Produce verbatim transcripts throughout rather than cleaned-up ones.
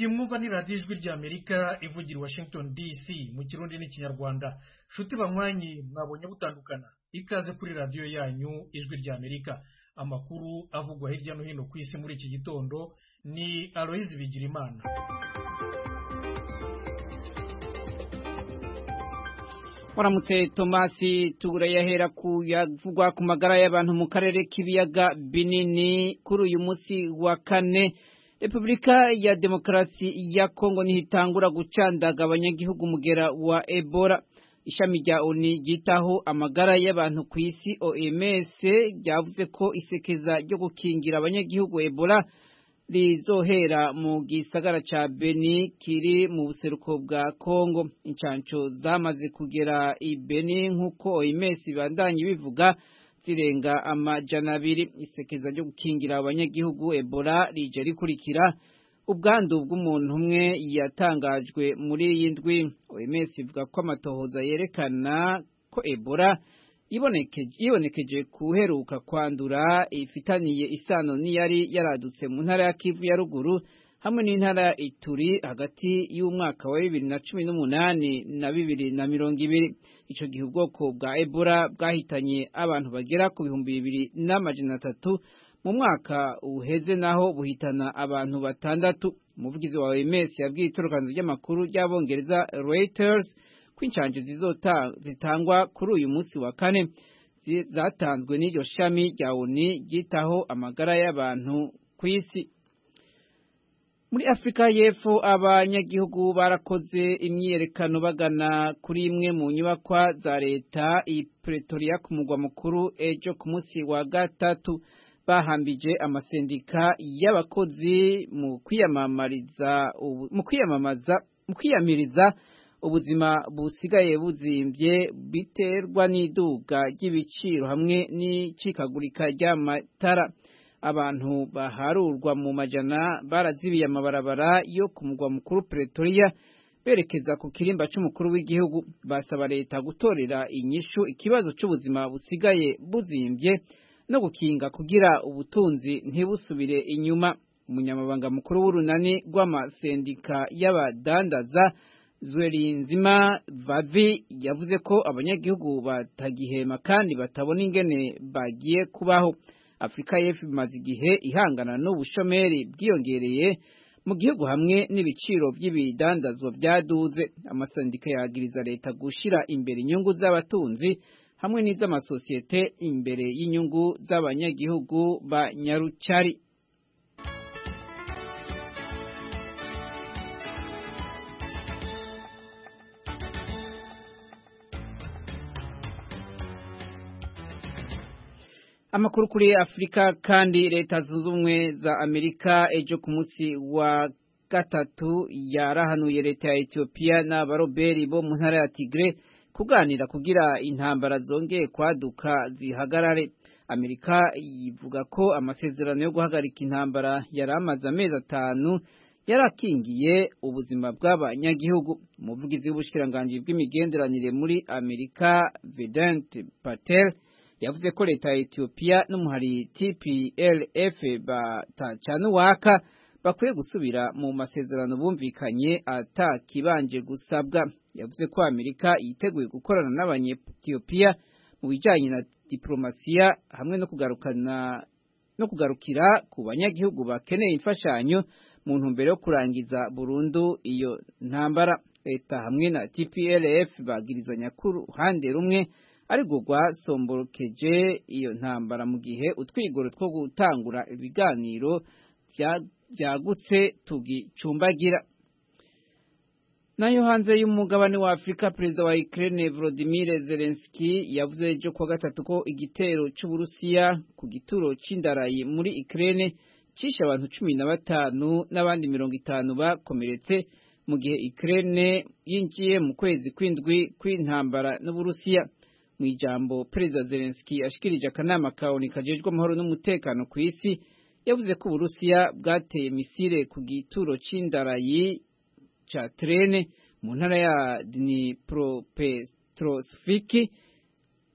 iyi mwumva ni radiyo ijwi ry'Amerika ivugira i Washington D C mu kirundi n'ikinyarwanda. Nshuti banywanyi, mwabonye butandukana, ikaze kuri radiyo yanyu ijwi ry'Amerika. Amakuru avugwa hirya no hino ku isi muri iki gitondo ni Aloyizi Bigirimana. Waramutse Tomasi, turayahera ku yavugwa ku magara y'abantu mu karere k'ibiyaga binini. Kuri uyu munsi wa kane, Repubulika ya Demokarasi ya Kongo nihitangura gucandaga abanyagihugu mugera wa Ebola. Ishami rya O N U ryitaho amagara y'abantu ku isi O M S ryavuze ko isekeza ryo gukingira abanyagihugu Ebola rizohera mu gisagara ca Beni kiri mu buseruko bwa Kongo. Incanco zamaze kugera i Beni nk'uko O M S bandanye bivuga zirenga amajana abiri. Isekeza ryo gukingira abanyagihugu Ebola rije rikurikira ubwandu bw'umuntu umwe yatangajwe muri iyi ndwi. O M S ivuga ko amatohoza yerekana ko Ebola ibonekeje ibonekeje kuheruka kwandura ifitaniye isano n'iyari yaradutse mu ntara ya Kivu ya ruguru hamwe n'intara ya Ituri hagati y'umwaka wa bibiri na cumi n'umunani na bibiri na mirongo ibiri. Ico gihe ubwoko bwa Ebola bwahitanye abantu bagera ku bihumbi bibiri n'amajana atatu, mu mwaka uheze naho buhitana abantu batandatu. Umuvugizi wa O M S yabwiye itorokanizo ry'amakuru ry'Abongereza Reuters ko incanco zizota zitangwa kuri uyu munsi wa kane zatanzwe n'iryo shami rya O N U ryitaho amagara y'abantu ku isi. Muri Afrika y'Epfo, abanyagihugu barakoze imyiyerekano bagana kuri imwe mu nyubakwa za leta i Pretoria ku mugwa mukuru ejo ku munsi wa gatatu. Bahambije amasendika y'abakozi mu kwiyamamariza mu kwiyamamaza mu kwiyamiriza ubuzima busigaye buzimbye biterwa n'iduga ry'ibiciro hamwe n'icikagurika ry'amatara. Abantu baharurwa mu majana barazibiye amabarabara yo ku mugwa mukuru Pretoria berekeza ku kirimba c'umukuru w'igihugu. Basaba leta gutorera inyishu ikibazo c'ubuzima busigaye buzimbye no gukinga kugira ubutunzi ntibusubire inyuma. Umunyamabanga mukuru w'urunani rw'amasendika y'abadandaza Zwelinzima Vavi yavuze ko abanyagihugu batagihema kandi batabona ingene bagiye kubaho. Afrika y'Epfo imaze igihe ihangana n'ubushomeri bwiyongereye mu gihugu hamwe n'ibiciro by'ibidandazwa byaduze. Amasendika yagiriza leta gushira imbere inyungu z'abatunzi hamwe n'iz'amasosiyete imbere y'inyungu z'abanyagihugu ba Nyarucari. Amakuru kuri Afrika kandi, leta zunze ubumwe za Amerika ejo ku munsi wa gatatu yarahanuye leta ya Ethiopia n'abaroberi bo mu ntara ya Tigre kuganira kugira intambara zongeye kwaduka zihagarare. Amerika yivuga ko amasezerano yo guhagarika intambara yaramaze amezi atanu yarakingiye ubuzima bw'abanyagihugu. Umuvugizi w'ubushikiranganje bw'imigenderanire muri Amerika Vedant Patel yavuze ko leta ya Ethiopia n'umuhari T P L F batacana uwaka bakwiye gusubira mu masezerano bumvikanye atakibanje gusabwa. Yavuze ko Amerika yiteguye gukorana n'abanye-Ethiopia mu bijanye na diplomasiya hamwe no kugarukana no kugarukira ku banyagihugu bakeneye imfashanyo mu ntumbero yo kurangiza burundu iyo ntambara. Leta hamwe na T P L F bagirizanya ku ruhande rumwe ariko rwasomborokeje iyo ntambara mu gihe utwigoro two gutangura ibiganiro byagutse tugicumbagira. Nayo hanze y'umugabane wa Afrika, Perezida wa Ukraine Volodymyr Zelensky yavuze ejo kuwa gatatu ko igitero c'Uburusiya ku gituro c'indarayi muri Ukraine cishe abantu cumi na batanu n'abandi mirongo itanu bakomeretse mu gihe Ukraine yinjiye mu kwezi kw'indwi kw'intambara n'Uburusiya. Mu ijambo, Perezida Zelensky ashikirije akanama ka O N U kajejwe amahoro n'umutekano ku isi, yavuze ko Uburusiya bwateye misile ku gituro c'indarayi cha Trene mu ntara ya Dnipropetrovsk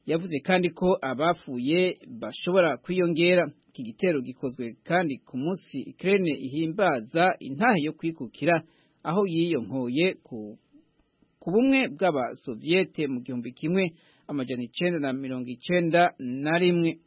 yavuze kandi ko abapfuye bashobora kwiyongera. Iki gitero gikozwe kandi ku munsi Ukraine ihimbaza intahe yo kwikukira aho yiyonkoye ku ku bumwe bw'abasoviete mu gihumbi kimwe amajana icenda na mirongo icenda na rimwe.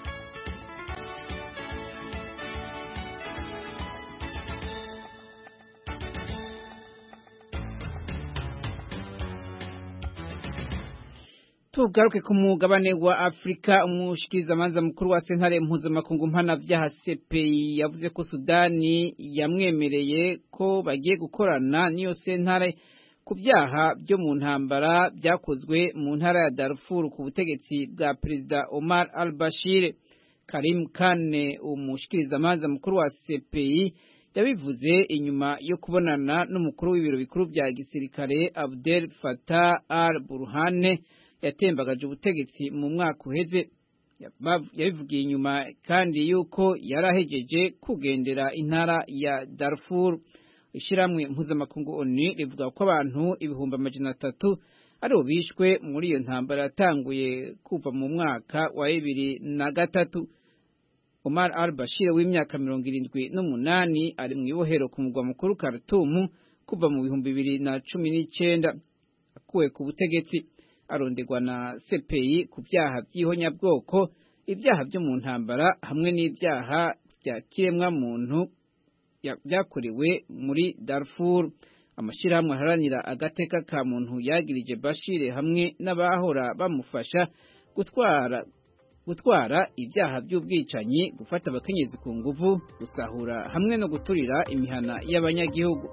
Tugaruke ku mugabane wa Afrika. Umushikirizamanza mukuru wa sentare mpuzamakungu mpanavyaha C P I yavuze ko Sudani yamwemereye ko bagiye gukorana n'iyo sentare ku byaha byo mu ntambara byakozwe mu ntara ya Darfur ku butegetsi bwa Perezida Omar al-Bashir. Karim Khan, umushikirizamanza mukuru wa C P I, yabivuze inyuma yo kubonana n'umukuru w'ibiro bikuru bya gisirikare Abdel Fattah al-Burhan yatembagaje ubutegetsi mu mwaka uheze. Yabivugiye inyuma kandi yuko yarahejeje kugendera intara ya Darfur. Ishiramwe mpuzamakungu O N U rivuga ko abantu ibihumbi amajana atatu aribo bishwe muri iyo ntambara yatanguye kuva mu mwaka wa bibiri na gatatu. Omar al-Bashir w'imyaka mirongo irindwi n'umunani ari mu ibohero ku mugwa mukuru Khartoum kuva mu bihumbi bibiri na cumi n'icenda. Akuwe ku butegetsi arondegwa na C P I ku byaha by'ihonyabwoko, ibyaha byo mu ntambara hamwe n'ibyaha bya kiremwa muntu byakorewe muri Darfur. Amashirahamwe aharanira agateka ka muntu yagirije Bashir hamwe n'abahora bamufasha gutwara gutwara ibyaha by'ubwicanyi, gufata abakenyezi ku nguvu, gusahura hamwe no guturira imihana y'abanyagihugu.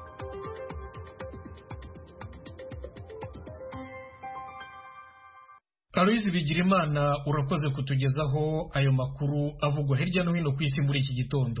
Aloise Bigirimana, urakoze kutugezaho ayo makuru avugwa hirya no hino ku isi muri iki gitondo.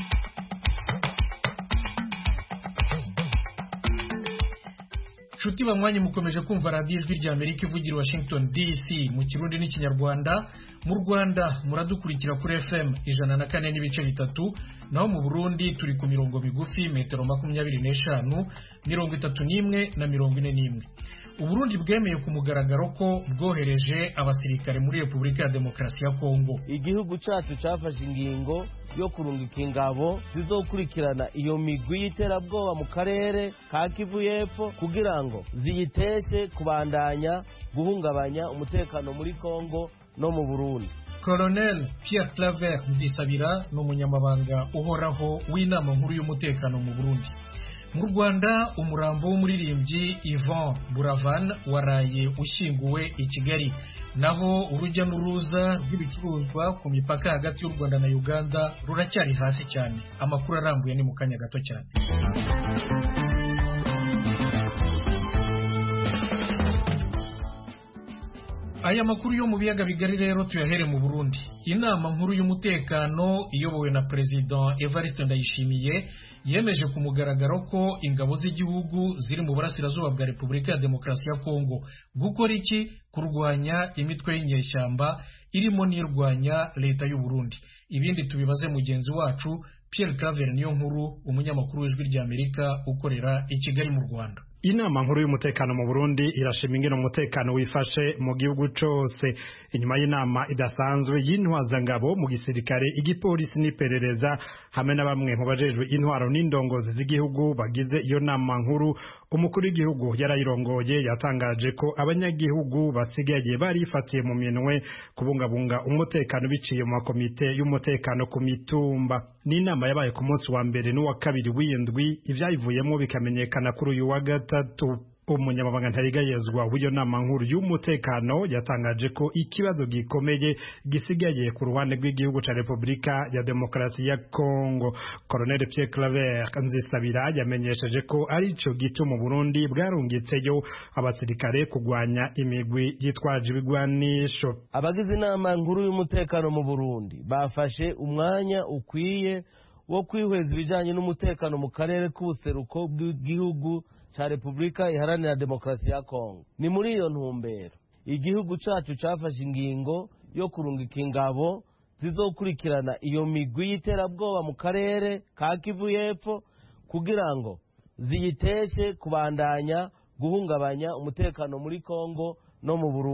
Shuti bamwanye mukomeje kumva radio Ijwi rya Amerika ivugira Washington D C mu Kirundi n'Ikinyarwanda. Mu Rwanda muradukurikira kuri F M ijana na kane n'ibice bitatu, naho mu Burundi turi ku mirongo migufi metero makumyabiri n'eshanu, mirongo itatu n'imwe na mirongo ine n'imwe. Uburundi bwemeye ku mugaragaro ko bwohereje abasirikare muri Repubulika ya Demokarasi ya Kongo. Igihugu cyacu cyafashe ingingo yo kurungika ingabo zizokurikirana iyo migwi y'iterabwoba mu karere ka Kivu y'Epfo kugira ngo ziyiteshe kubandanya guhungabanya umutekano muri Kongo no mu Burundi. Colonel Pierre Claver Nzisabira n'umunyamabanga uhoraho w'inama nkuru y'umutekano mu Burundi. Mu Rwanda umurambo w'umuririmbyi Yvan Buravan waraye ushyinguwe i Kigali, naho urujya n'uruza rw'ibicuruzwa ku mipaka hagati y'u Rwanda na Uganda ruracyari hasi cyane. Amakuru arambuye ni mu kanya gato cyane. Aya makuru yo mu biyaga bigari rero tuyahere mu Burundi. Inama nkuru y'umutekano iyobowe na President Evariste Ndayishimiye yemeje ku mugaragaro ko ingabo z'igihugu ziri mu burasirazuba bwa Repubulika ya Demokarasi ya Kongo gukora iki kurwanya imitwe y'inyeshyamba irimo n'irwanya leta y'u Burundi. Ibindi tubibaze mugenzi wacu Pierre Claver niyo nkuru, umunyamakuru w'Ijwi rya Amerika ukorera i Kigali mu Rwanda. Inama nkuru y'umutekano mu Burundi irashima ingene umutekano wifashe mu gihugu cose. Inyuma y'inama idasanzwe y'intwazangabo mu gisirikare, igipolisi n'iperereza hamwe na bamwe mu bajejwe intwaro n'indongozi z'igihugu bagize iyo nama nkuru, umukuru w'igihugu yarayirongoye yatangaje ko abanyagihugu basigaye barifatiye mu minwe kubungabunga umutekano biciye mu makomite y'umutekano ku mitumba. Ni inama yabaye ku munsi wa mbere n'uwa kabiri w'indwi, ivyayivuyemo bikamenyekana kuri uyu wa gatatu. Umunyamabanga ntarigayezwa w'iyo nama nkuru y'umutekano yatangaje ko ikibazo gikomeye gisigaye ku ruhande rw'igihugu ca Repubulika ya Demokarasi ya Kongo. Colonel Pierre Claver Nzisabira yamenyesheje ko ari ico gito mu Burundi bwarungitseyo abasirikare kugwanya imigwi yitwaje ibigwanisho. Abagize inama nkuru y'umutekano mu Burundi bafashe umwanya ukwiye wo kwihweza ibijanye n'umutekano mu karere k'ubuseruko bw'igihugu cha Repubulika Iharanira Demokarasi ya Kongo. Ni muri iyo ntumbero igihugu cacu cafashe ingingo yo kurungika ingabo zizokurikirana iyo migwi y'iterabwoba mu karere ka Kivu y'Epfo kugira ngo ziyiteshe kubandanya guhungabanya umutekano muri Kongo no mu Burundi.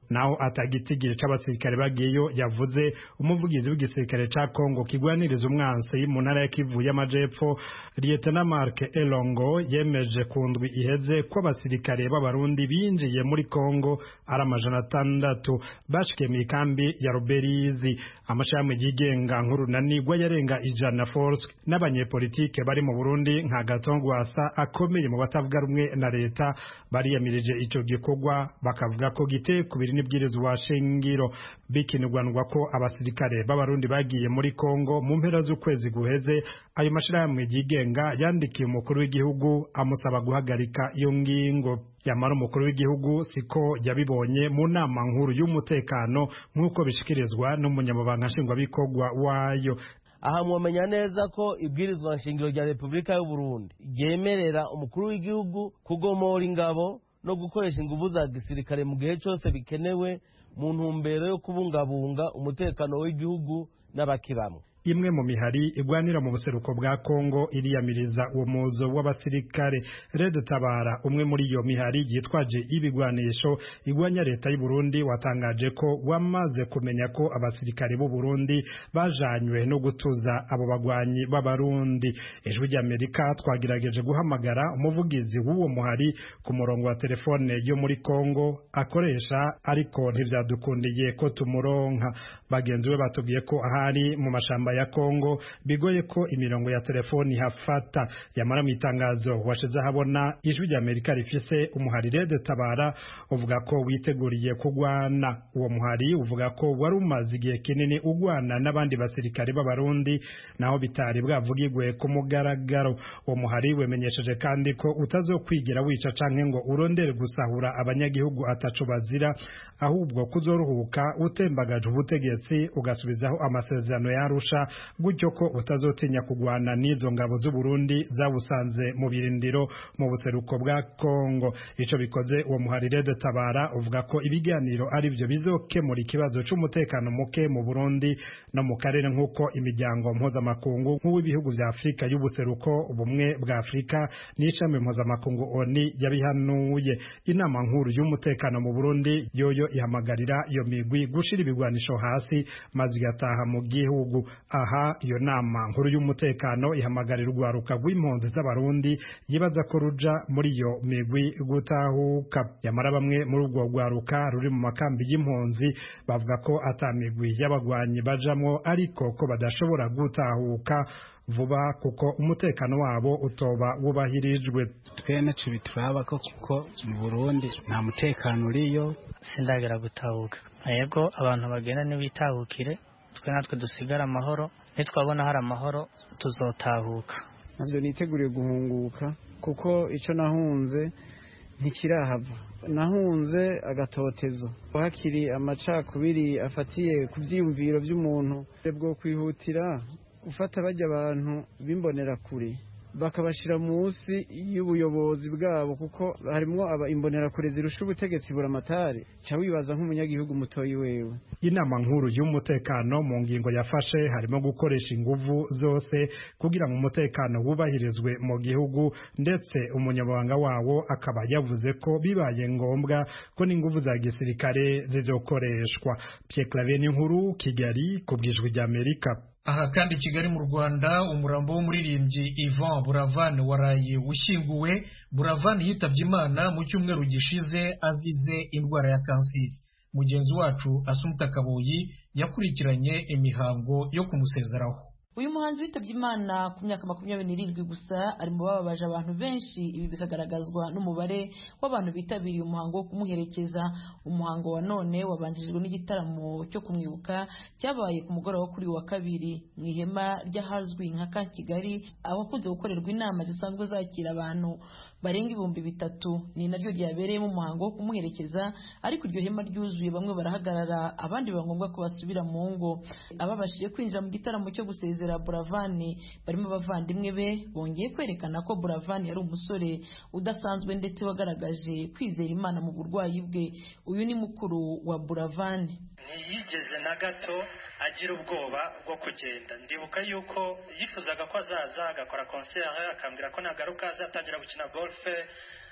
naho atagitigire c'abasirikare bagiyeyo yavuze umuvugizi w'igisirikare ca Kongo kigwaniriza umwansi mu ntara ya Kivu y'Amajepfo Lieutenant Mark Elongo yemeje kundwi iheze ko abasirikare b'abarundi binjiye muri Kongo ari amajana atandatu bashikiye mu kambi ya Ruberizi. Amashami yigenga nk'urunanirwa yarenga ijana force n'abanyepolitike bari mu Burundi nka Gatongwasa akomeye mu batavuga rumwe na leta bariyamirije ico gikorwa bakavuga ko giteye kubiri n'ibwirizwa shingiro. Bikinirwanwa ko abasirikare b'abarundi bagiye muri Kongo mu mpera z'ukwezi guheze, ayo mashirahamwe yigenga yandikiye umukuru w'igihugu amusaba guhagarika iyo ngingo. Yamara umukuru w'igihugu siko yabibonye mu nama nkuru y'umutekano nk'uko bishikirizwa n'umunyamabanga nshingwabikorwa wayo. Aha mwamenya neza ko ibwirizwa nshingiro rya Repubulika y'u Burundi ryemerera umukuru w'igihugu kugomora ingabo no gukoresha inguvu za gisirikare mu gihe cyose bikenewe mu ntumbero yo kubungabunga umutekano w'igihugu n'abakibamwe. Imwe mu mihari igwanira mu buseruko bwa Kongo iriyamiriza uwo muzo w'abasirikare. Red Tabara, umwe muri iyo mihari yitwaje ibigwanisho igwanya leta y'u Burundi, watangaje ko wamaze kumenya ko abasirikare b'u Burundi bajanywe no gutuza abo bagwanyi b'abarundi. Ijwi ry'Amerika twagirageje guhamagara umuvugizi w'uwo muhari ku murongo wa telefone yo muri Kongo akoresha, ariko ntivyadukundiye ko tumuronka. Bagenzi we batubwiye ko ahari mu mashamba ya Kongo bigoye ko imirongo ya telefoni hafata. Yamara mu itangazo washize habona ijwi ry'Amerika rifise umuhari Red Tabara uvuga ko witeguriye kugwana. Uwo muhari uvuga ko wari umaze igihe kinini ugwana n'abandi basirikare b'abarundi naho bitari bwavugirwe ku mugaragaro. Uwo muhari wemenyesheje kandi ko utazokwigira wica canke ngo urondere gusahura abanyagihugu ataco bazira, ahubwo kuzoruhuka utembagaje ubutegetsi ugasubizaho amasezerano ya Arusha, gutyo ko utazotinya kugwana n'izo ngabo z'u Burundi zawusanze mu birindiro mu buseruko bwa Kongo. Ico bikoze uwo muhari Red Tabara uvuga ko ibiganiro ari byo bizokemura ikibazo c'umutekano muke mu Burundi no mu karere, nk'uko imiryango mpuzamakungu nk'uw'ibihugu vya Afrika y'ubuseruko, ubumwe bwa Afrika n'ishami mpuzamakungu O N U yabihanuye. Inama nkuru y'umutekano mu Burundi yoyo ihamagarira iyo migwi gushira ibigwanisho hasi maze igataha mu gihugu. Aha iyo nama nkuru y'umutekano ihamagarira urwaruka rw'impunzi z'abarundi yibaza ko ruja muri iyo migwi gutahuka. Yamara bamwe muri urwo rwaruka ruri mu makambi y'impunzi bavuga ko atamigwi y'abagwanyi bajamwo, ariko ko badashobora gutahuka vuba kuko umutekano wabo utoba wubahirijwe. Twene tubituraba ko kuko mu Burundi nta mutekano uriyo, sindagera gutahuka. Yego abantu bagenda ni bitahukire, twe natwe dusigara amahoro, nitwabona hari amahoro tuzotahuka. Navyo niteguriye guhunguka kuko ico nahunze ntikirahava. Nahunze agatotezo, hakiri amacakubiri afatiye ku vyiyumviro vy'umuntu bwo kwihutira ufata bajya abantu bimbonera kure bakabashira munsi y'ubuyobozi bwabo, kuko harimo aba imbonera kure zirusha ubutegetsi buramatari ca wibaza nk'umunyagihugu mutoyi wewe. Inama nkuru y'umutekano mu ngingo yafashe harimo gukoresha inguvu zose kugira ngo umutekano wubahirizwe mu gihugu, ndetse umunyamabanga wawo akaba yavuze ko bibaye ngombwa ko n'inguvu za gisirikare zizokoreshwa. Pierre Claver Nkuru, Kigali, kubwijwe ry'Amerika. Aha kandi Kigali mu Rwanda, umurambo w'umuririmbyi Yvan Buravan waraye ushyinguwe. Buravan yitabye Imana mu cyumweru gishize azize indwara ya kanseri. Mugenzi wacu Asumta Kaboyi yakurikiranye imihango yo kumusezeraho. Uyu muhanzi witabye Imana ku myaka makumyabiri n'irindwi gusa ari mu bababaje abantu benshi. Ibi bikagaragazwa n'umubare w'abantu bitabiriye umuhango wo kumuherekeza. Umuhango wa none wabanjirijwe n'igitaramo cyo kumwibuka cyabaye ku mugoroba kuri wa kabiri mu ihema ry'ahazwi nka ka Kigali, abakunze gukorerwa inama zisanzwe zakira abantu barenga ibihumbi bitatu. Ni naryo ryabereyemo umuhango wo kumuherekeza, ariko iryo hema ryuzuye, bamwe barahagarara abandi biba ngombwa ko basubira mu ngo. Ababashije kwinjira mu gitaramo cyo gusezera Buravan barimo abavandimwe be, bongeye kwerekana ko Buravan yari umusore udasanzwe ndetse wagaragaje kwizera Imana mu burwayi bwe. Uyu ni mukuru wa Buravan. Ntiyigeze na gato agira ubwoba bwo kugenda. Ndibuka yuko yifuzaga ko azaza agakora concert, akambwira ko nagaruka azatangira gukina golf,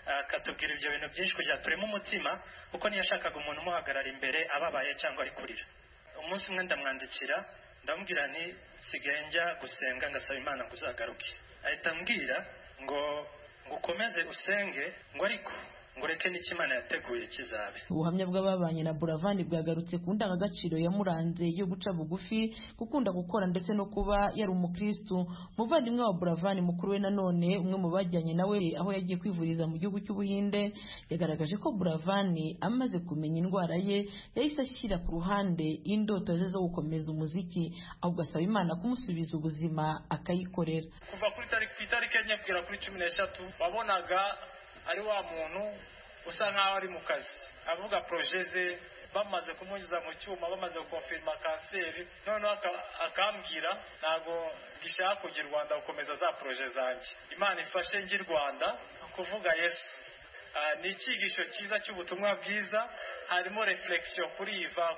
akatubwira ibyo bintu byinshi kugira tureme umutima kuko ntiyashakaga umuntu umuhagarara imbere ababaye cyangwa ari kurira. Umunsi umwe ndamwandikira ndamubwira nti sigaye njya gusenga ngasaba Imana ngo uzagaruke. Ahita ambwira ngo ngukomeze usenge ngo ariko ngureke n'iki Imana yateguye kizabe. Ubuhamya bw'ababanye na Buravan bwagarutse ku ndangagaciro yamuranze yo guca bugufi, gukunda gukora ndetse no kuba yari umukristo. Muvandimwe wa Buravan mukuru we nanone umwe mu bajyanye nawe aho yagiye kwivuriza mu gihugu cy'Ubuhinde yagaragaje ko Buravan amaze kumenya indwara ye yahise ashyira ku ruhande indoto ze zo gukomeza umuziki, ahubwo asaba Imana kumusubiza ubuzima akayikorera. Kuva kuri tariki tariki enye kugera kuri cumi n'eshatu wabonaga ari wa muntu usa nkaho ari mu kazi avuga projet ze, bamaze kumunyuza mu cyuma bamaze gukonfirma kanseri, noneho akambwira ntago gishaka kujya i Rwanda gukomeza za projet zanjye. Imana ifashe njye i Rwanda kuvuga Yesu. Ni icyigisho cyiza cy'ubutumwa bwiza, harimo reflexion kuri iva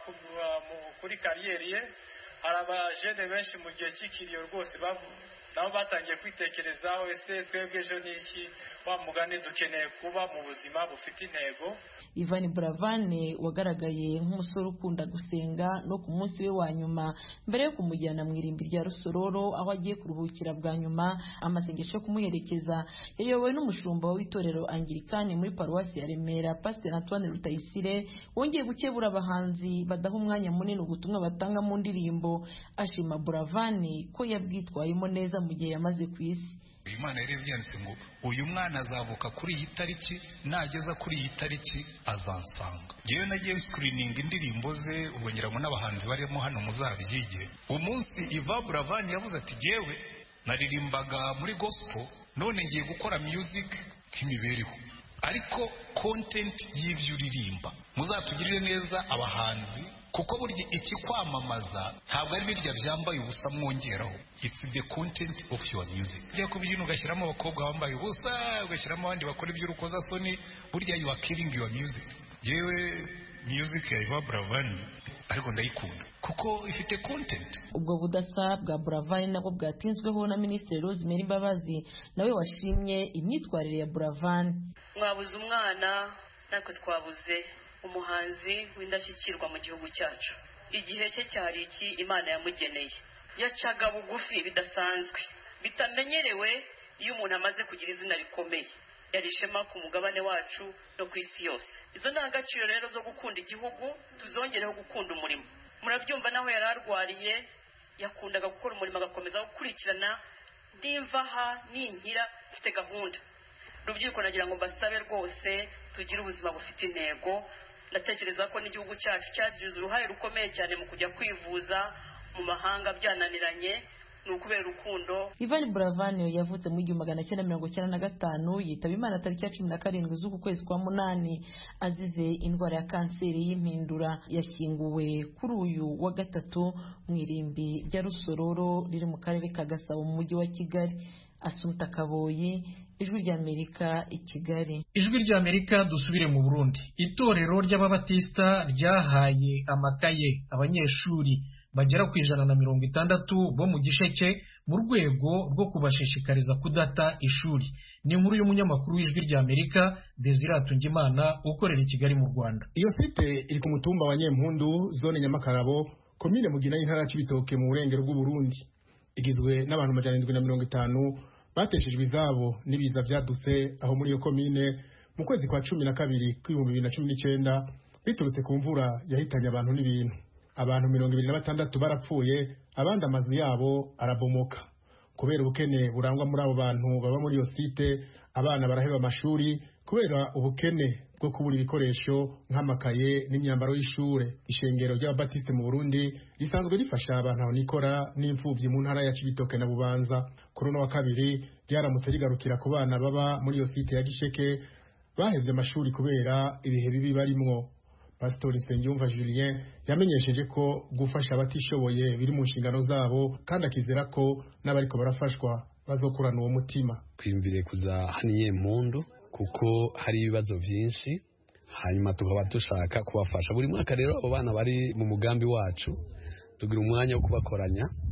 kuri kariyeri ye. Hari abajene benshi mu gihe cy'ikiriyo rwose nabo batangiye kwitekerezaho, ese twebwe ejo ni iki, wa mugani dukeneye kuba mu buzima bufite intego. Ivan Buravan wagaragaye nk'umusore ukunda gusenga, no ku munsi we wa nyuma mbere yo kumujyana mu irimbi rya Rusororo aho agiye kuruhukira bwa nyuma, amasengesho yo kumuherekeza yayobowe n'umushumba w'itorero Anglikani muri paruwasi ya Remera, Pastor Antoine Rutayisire, wongeye gukebura abahanzi badaha umwanya munini ubutumwa batanga mu ndirimbo, ashima Buravan ko yabwitwayemo neza mu gihe yamaze ku isi. Imana yari yanditse ngo uyu mwana azavuka kuri iyi tariki, nageza kuri iyi tariki azansanga. Jewe nagiye screening indirimbo ze, ubwo ngira ngo n'abahanzi barimo hano muzabyige. Umunsi Iva Buravan yavuze ati jewe naririmbaga muri gospel, none ngiye gukora music nk'imibereho, ariko content y'ibyo uririmba muzatugirire neza abahanzi, kuko burya iki kwamamaza ntabwo ari birya byambaye ubusa mwongeraho, it's the content of your music. Burya ko bintu ugashyiramo abakobwa bambaye ubusa, ugashyiramo abandi bakora iby'urukozasoni, burya you are killing your music. Jewe music ya Iva Buravan ariko ndayikunda kuko ifite content. Ubwo budasa bwa Buravan nabwo bwatinzweho na Minisitiri Rosemary Mbabazi, nawe washimye imyitwarire ya Buravan. Mwabuze umwana natwe twabuze umuhanzi w'indashyikirwa mu gihugu cyacu. Igihe cye cyari iki Imana yamugeneye. Yacaga bugufi bidasanzwe, bitamenyerewe iyo umuntu amaze kugira izina rikomeye. Yari ishema ku mugabane wacu no ku isi yose. Izo ndangagaciro rero zo gukunda igihugu tuzongereho gukunda umurimo. Murabyumva naho yari arwariye, yakundaga gukora umurimo agakomeza gukurikirana, ndimvaha ninkira mfite gahunda. Rubyiruko nagira ngo mbasabe rwose tugire ubuzima bufite intego. Ndatekereza ko n'igihugu cyacu cyagize uruhare rukomeye cyane mu kujya kwivuza mu mahanga byananiranye, ni ukubera urukundo. Ivan Buravan yavutse mu igihumbi magana cyenda mirongo icyenda na gatanu, yitaba Imana tariki ya cumi na karindwi z'uku kwezi kwa munani azize indwara ya kanseri y'impindura. Yashyinguwe kuri uyu wa gatatu mu irimbi rya Rusororo riri mu karere ka Gasabo mu mujyi wa Kigali. Asumta Kaboyi, Ijwi ry'Amerika i Kigali. Ijwi ry'Amerika dusubire mu Burundi. Itorero ry'Ababatista ryahaye amakaye abanyeshuri bagera ku ijana na mirongo itandatu bo mu Gisheke mu rwego rwo kubashishikariza kudata ishuri. Ni inkuru y'umunyamakuru w'Ijwi ry'Amerika Desire Tungimana ukorera i Kigali mu Rwanda. Iyo site iri ku mutumba wa Nyempundu, zone Nyamakarabo, komine Mugina y'intara y'Ibitoke mu burengero bw'u Burundi. Igizwe n'abantu amajana arindwi na mirongo itanu bateshejwe izabo n'ibiza byadutse aho muri iyo komine mu kwezi kwa cumi na kabiri kw'ibihumbi bibiri na cumi n'icyenda biturutse ku mvura yahitanye abantu n'ibintu. Abantu mirongo ibiri na batandatu barapfuye, abandi amazu yabo arabomoka. Kubera ubukene burangwa muri abo bantu baba muri iyo site, abana baraheba amashuri kubera ubukene bwo kubura ibikoresho nk'amakaye n'imyambaro y'ishure. Ishengero ry'Ababatiste mu Burundi risanzwe rifasha abantu aho nikora n'imfuvyi mu ntara ya Cibitoke na Bubanza. Kuri uno wa kabiri ryaramutse rigarukira ku bana baba muri iyo site ya Gisheke bahevye amashuri kubera ibihe bibi barimwo. Pastor Nsengiyumva Julien yamenyesheje ko gufasha abatishoboye biri mu nshingano zabo, kandi akizera ko n'abariko barafashwa bazokurana uwo mutima. Kwimvire kuza haniye Mpundu kuko hari ibibazo byinshi, hanyuma tukaba dushaka kubafasha. Buri mwaka rero abo bana bari mu mugambi wacu tugira umwanya wo kubakoranya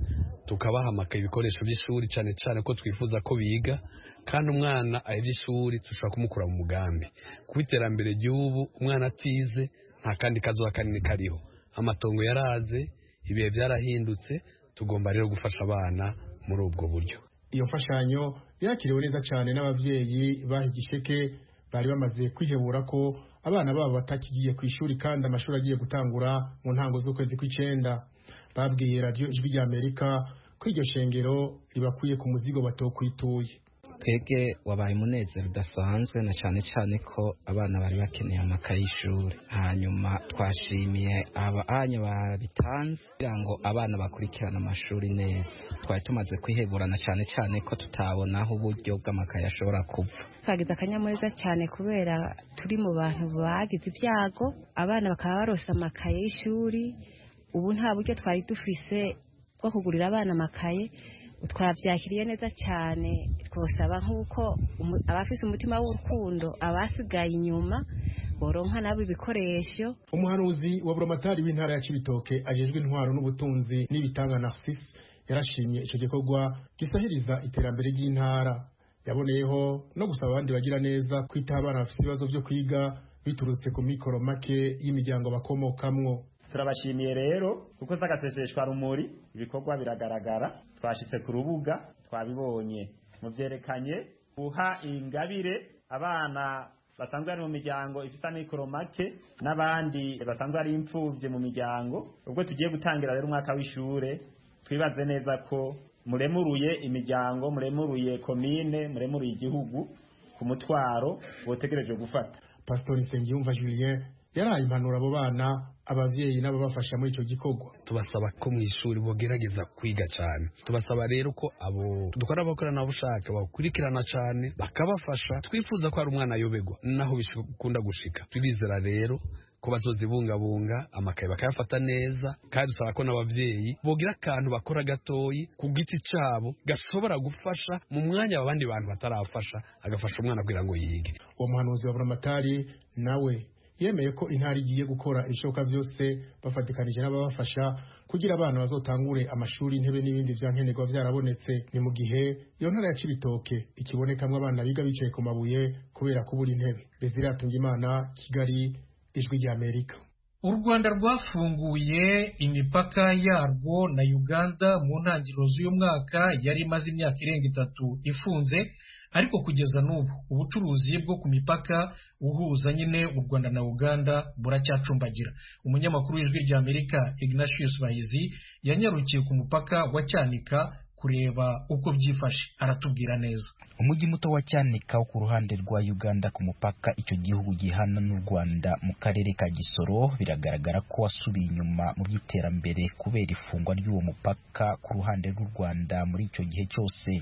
tukabaha amakaye ibikoresho by'ishuri cyane cyane ko twifuza ko biga kandi umwana ahevye ishuri dushobora kumukura mu mugambi ku iterambere ry'ubu umwana atize nta kandi kazoza kanini kariho amatongo yaraze ibihe byarahindutse tugomba rero gufasha abana muri ubwo buryo. Iyo mfashanyo yakiriwe neza cyane n'abavyeyi bahigisheke bari bamaze kwihebura ko abana babo batakigiye ku ishuri kandi amashuri agiye gutangura mu ntango z'ukwezi kw'icenda. Babwiye radio Ijwi rya Amerika ko iryo shengero ribakuye ku muzigo batokwituye. Twebwe wabaye umunezero udasanzwe na cyane cyane ko abana bari bakeneye amakaye y'ishuri. Hanyuma twashimiye abanyu babitanze kugira ngo abana bakurikirane amashuri neza. Twari tumaze kwiheburana cyane cyane ko tutabonaho uburyo bw'amakaye ashobora kuva. Twagize akanyamuneza cyane kubera turi mu bantu bagize ibyago, abana bakaba baronse amakaye y'ishuri. Ubu nta buryo twari dufise bwo kugurira abana amakaye, twabyakiriye neza cyane. Twosaba nk'uko abafise umutima w'urukundo abasigaye inyuma boronka nabo ibikoresho. Umuhanuzi wa Buramatari w'intara ya Cibitoke ajejwe intwaro n'ubutunzi n'ibitanga Narcisse yarashimye ico gikorwa gisahiriza iterambere ry'intara. Yaboneyeho no gusaba abandi bagira neza kwita abana bafise ibibazo byo kwiga biturutse ku mikoro make y'imiryango bakomokamwo. Turabashimiye rero kuko sagaseseshwa rumuri ibikorwa biragaragara. Twashitse ku rubuga twabibonye mu byerekanye uha ingabire abana basanzwe ari mu miryango ifisa mikoro make n'abandi basanzwe ari imfuvye mu miryango. Ubwo tugiye gutangira rero umwaka w'ishure twibaze neza ko muremuruye imiryango, muremuruye komine, muremuruye igihugu ku mutwaro wotegereje gufata. Pastor Nsengiyumva Julien yaraye impanuro abo bana abavyeyi nabo bafasha muri ico gikorwa. Tubasaba ko mu ishuri bogerageza kwiga cyane. Tubasaba rero ko abo dukora abakorana bushaka bakurikirana cyane bakabafasha. Twifuza ko ari umwana ayobegwa naho bishikunda gushika. Turizera rero ko bazozibungabunga amakaye bakayafata neza kandi dusaba ko n'abavyeyi bogira akantu bakora gatoyi ku giti cabo gashobora gufasha mu mwanya abandi bantu batarafasha agafasha umwana kugira ngo yige. Uwo muhanuzi wa Buramatari nawe yemeye ko intara igiye gukora ibishoboka byose bafatikanije n'ababafasha kugira abana bazotangure amashuri, intebe n'ibindi vyankenerwa vyarabonetse. Ni mu gihe iyo ntara ya Cibitoke ikibonekamwe abana biga bicaye ku mabuye kubera kubura intebe. Desire Atungimana, Kigali, Ijwi rya Amerika. U Rwanda rwafunguye imipaka yarwo na Uganda mu ntangiriro z'uyu mwaka yari imaze imyaka irenga itatu ifunze, ariko kugeza n'ubu ubucuruzi bwo ku mipaka uhuza nyine u Rwanda na Uganda buracyacumbagira. Umunyamakuru w'Ijwi rya Amerika Ignatius Bahizi yanyarukiye ku mupaka wa Cyanika kureba uko byifashe, aratubwira neza. Umujyi muto wa Cyanika ku ruhande rwa Uganda ku mupaka icyo gihugu gihana n'u Rwanda mu karere ka Gisoro biragaragara ko wasubiye inyuma mu by'iterambere kubera ifungwa ry'uwo mupaka ku ruhande rw'u Rwanda muri icyo gihe cyose.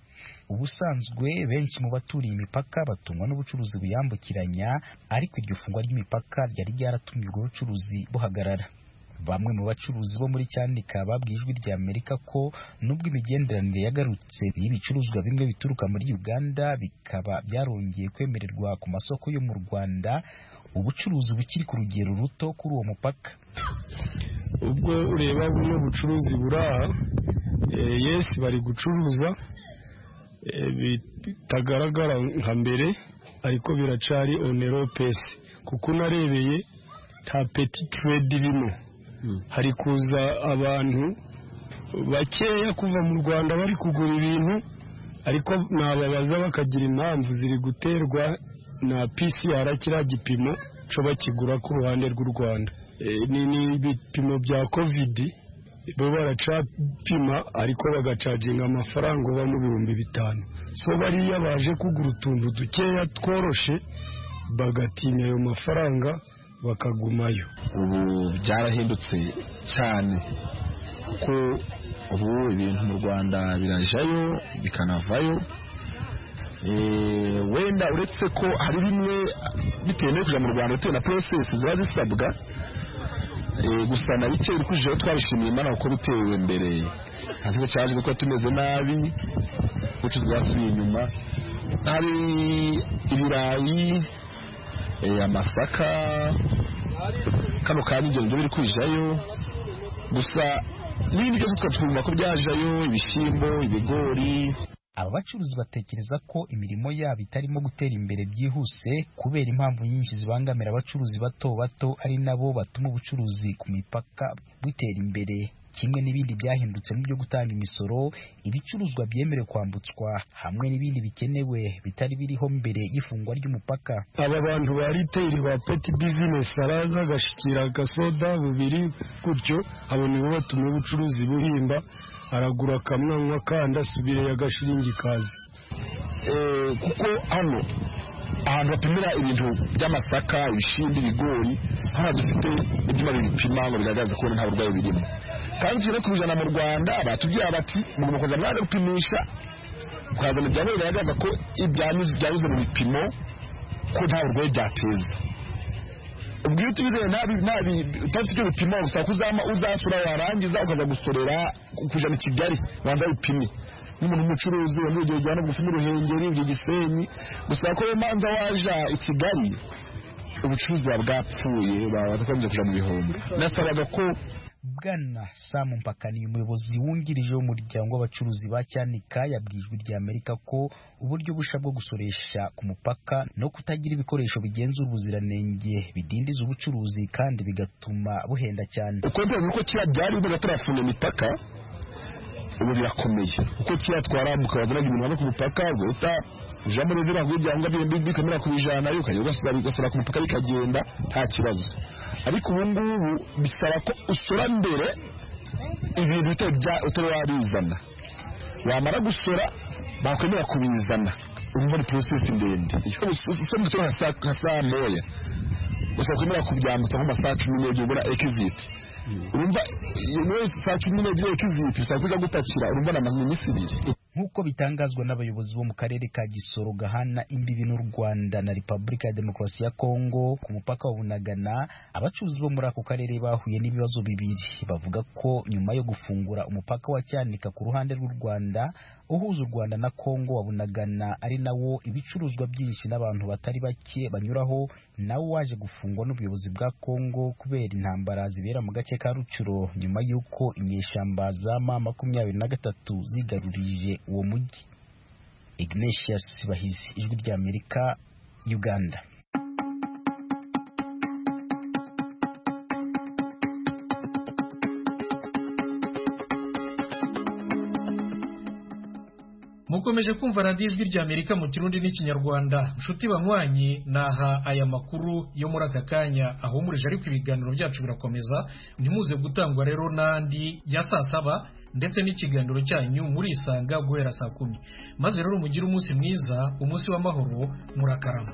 Ubusanzwe benshi mu baturiye imipaka batungwa n'ubucuruzi buyambukiranya, ariko iryo fungwa ry'imipaka ryari ryaratumye ubwo bucuruzi buhagarara. Bamwe mu bacuruzi bo muri Cyanika babwiye Ijwi rya Amerika ko nubwo imigenderanire yagarutse y'ibicuruzwa bimwe bituruka muri Uganda bikaba byarongeye kwemererwa ku masoko yo mu Rwanda, ubucuruzi bukiri ku rugero ruto kuri uwo mupaka. Ubwo ureba buno bucuruzi buraha, e, yes bari gucuruza e, bitagaragara nka mbere, ariko biracari onero pesi kuko narebeye ta petit trade irimo. Hari kuza abantu bakeya kuva mu Rwanda bari kugura ibintu, ariko nababaza bakagira impamvu ziri guterwa na P C R kiriya gipimo cyo bakigura ku ruhande rw'u Rwanda. E, ni ibipimo bya covid bo baracapima ariko bagacaginga amafaranga uba mu bihumbi bitanu. So bariya baje kugura utuntu dukeya tworoshe bagatinya ayo mafaranga bakagumayo. Ubu byarahindutse cyane kuko ubu ibintu mu Rwanda birajayo bikanavayo. E, wenda uretse ko hari bimwe bitewe no kuja mu Rwanda bitewe na process ziba zisabwa, e, gusa na bike uri kujeho twabishimiye Imana kuko bitewe mbere ntabwo cyaje kuko tumeze nabi ucu twasubiye inyuma. Hari ibirayi, e, amasaka, kano kandi ibyo biri kujayo, gusa n'ibindi byose twumva ko byajayo ibishyimbo ibigori. Aba bacuruzi batekereza ko imirimo yabo itarimo gutera imbere byihuse kubera impamvu nyinshi zibangamira abacuruzi bato bato ari nabo batuma ubucuruzi ku mipaka butera imbere. Kimwe n'ibindi byahindutse mu byo gutanga imisoro, ibicuruzwa byemerewe kwambutswa hamwe n'ibindi bikenewe bitari biriho mbere y'ifungwa ry'umupaka. Aba bantu ba retail ba petty business araza agashikira agasoda bubiri gutyo abona bo batuma ubucuruzi buhimba, aragura akamwanwa kandi asubire yagashiringi kazi. Eh kuko hano ahantu bapimira ibintu by'amasaka ibishimbo ibigori hano dufite ibyuma bipima ngo bigaragaza ko nta burwayi birimo. Kandi rero kubijana mu Rwanda batubwira bati mugomba kuza mwana gupimisha ukazana ibyangombwa bigaragaza ko ibyanyuze byanyuze mu bipimo ko nta burwayi byateza. Ubwo iyo tubizeye nabi nabi utafite ibyo bipimo gusa kuzama uzasura warangiza ukaza gusorera kujana i Kigali banza bipimi. N'umuntu umucuruzi wamwe igihe jyana gufuma uruhengeri ibyo Gisenyi gusa ko manza waja i Kigali ubucuruzi bwapfuye batakomeza kuja mu bihombo. Nasabaga ko Bwana Sam Mpakani umuyobozi wungirije w'umuryango w'abacuruzi ba Cyanika yabwijwe rya Amerika ko uburyo busha bwo gusoresha ku mupaka no kutagira ibikoresho bigenzura ubuziranenge bidindiza ubucuruzi kandi bigatuma buhenda cyane. Uko nzi ko kira byari biga turafunga imipaka ubu birakomeye uko kira twaramuka bazana ibintu hano ku mupaka guta ujambo rero ngo byanga bikamera ku bijana yuko ugasubira bigasura ku mupaka bikagenda nta kibazo. Ariko ubu ngubu bisaba ko usura mbere ibintu bitari bya utari wabizana wamara gusura bakwemera kubizana urumva ni process ndende iyo usomye turi hasa saa moya gusa kwemera kubyambutsa nko masaha cumi n'ebyiri ubona exit urumva iyo saa cumi n'ebyiri exit bisaba kuja gutakira urumva na minisitiri. Nk'uko bitangazwa n'abayobozi bo mu karere ka Gisoro gahana imbibi n'u Rwanda na Repubulika ya Demokarasi ya Kongo ku mupaka wa Bunagana, abacuruzi bo muri ako karere bahuye n'ibibazo bibiri. Bavuga ko nyuma yo gufungura umupaka wa Cyanika ku ruhande rw'u Rwanda uhuza u Rwanda na Kongo wa Bunagana ari nawo ibicuruzwa byinshi n'abantu batari bake banyuraho, nawo waje gufungwa n'ubuyobozi bwa Kongo kubera intambara zibera mu gace ka Rucuro nyuma y'uko inyeshamba za ma makumyabiri na gatatu zigarurije uwo mujyi. Ignatius Bahizi, Ijwi rya Amerika, Uganda. Mukomeje kumva radiyo Ijwi rya Amerika mu Kirundi n'Ikinyarwanda. Nshuti banywanyi, naha aya makuru yo muri aka kanya ahumurije, ariko ibiganiro byacu birakomeza. Ntimuze gutangwa rero n'andi ya saa saba ndetse n'ikiganiro cyanyu muri Isanga guhera saa kumi. Maze rero mugire umunsi mwiza, umunsi w'amahoro, murakarama.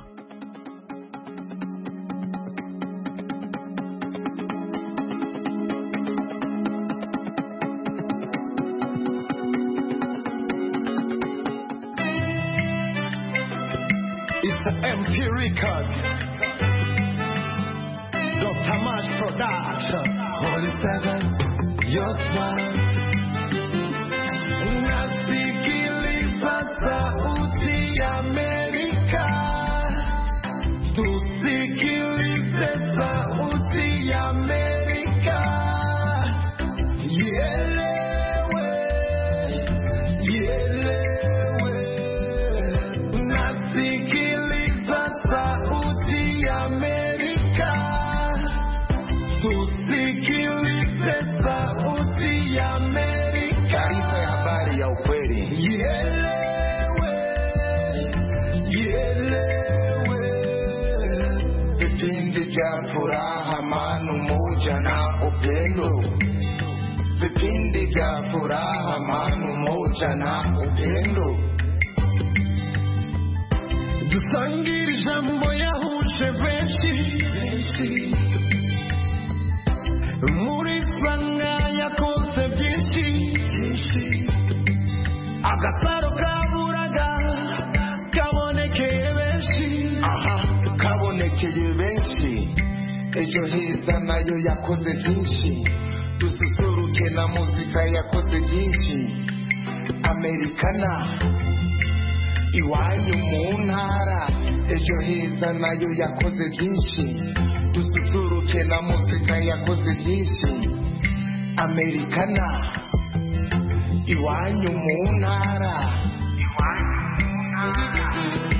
M P Record, Doctor Mash Production, Holy Seven, your smile. Nasikiliza sauti ya Amerika, tusikilize sauti ya Amerika, ielewe, ielewe, nasikiliza sauti ya Amerika, tusikilize sauti ya Amerika. Taarifa ya habari ya ukweli. Ielewe, ielewe. Vipindi vya furaha, amani, umoja na upendo. Vipindi vya furaha, amani, umoja na upendo. Dusangire ijambo yahuje benshi, muri sanga yakoze byinshi, agasaro kaburaga kabonekeye benshi, aha kabonekeye benshi. Ejo heza nayo yakoze byinshi, dususuruke na muzika yakoze byinshi. Amerikana iwanyu mu ntara, ejo heza nayo yakoze byinshi, dususuruke na muzika yakoze byinshi. americana iwanyu mu ntara iwanyu mu ntara